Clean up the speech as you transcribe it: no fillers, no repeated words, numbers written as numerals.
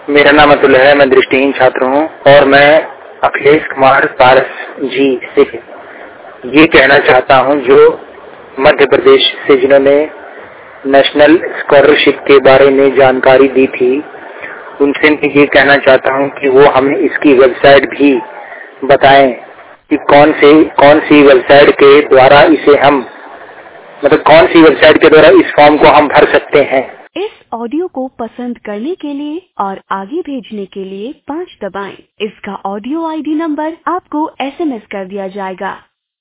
मेरा नाम अतुल है। मैं दृष्टिहीन छात्र हूँ और मैं अखिलेश कुमार पारस जी से ये कहना चाहता हूँ, जो मध्य प्रदेश से जिन्होंने नेशनल स्कॉलरशिप के बारे में जानकारी दी थी, उनसे मैं ये कहना चाहता हूँ कि वो हमें इसकी वेबसाइट भी बताएं कि कौन सी वेबसाइट के द्वारा इसे हम कौन सी वेबसाइट के द्वारा इस फॉर्म को हम भर सकते हैं। इस ऑडियो को पसंद करने के लिए और आगे भेजने के लिए 5 दबाएं। इसका ऑडियो आईडी नंबर आपको SMS कर दिया जाएगा।